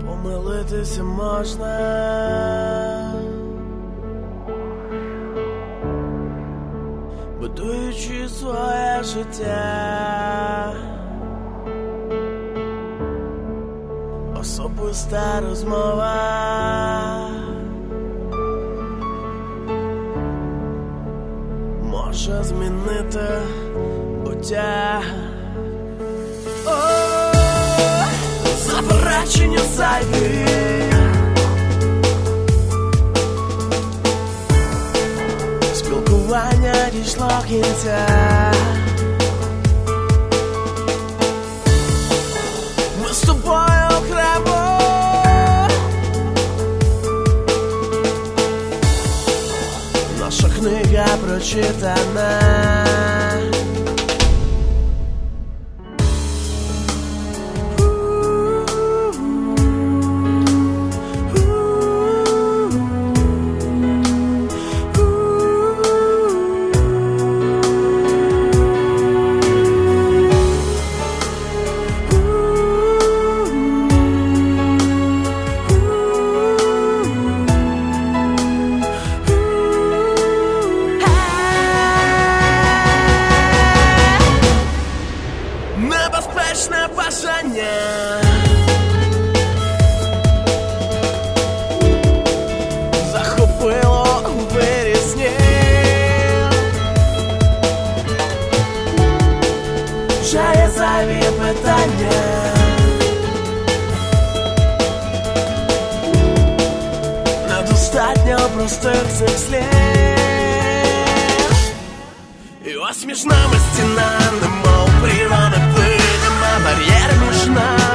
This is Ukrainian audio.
Помилитися можна, будуючи своє життя. Особиста розмова може змінити буття. Заперечення зайві, спілкування дійшло кінця. Ми з тобою окремо, наша книга прочитана. Небезпечне бажання захопило вирізні, вже є зайві питання, недостатньо простих цих слів. І ось між нами стіна, немов невидима бар'єр між нами.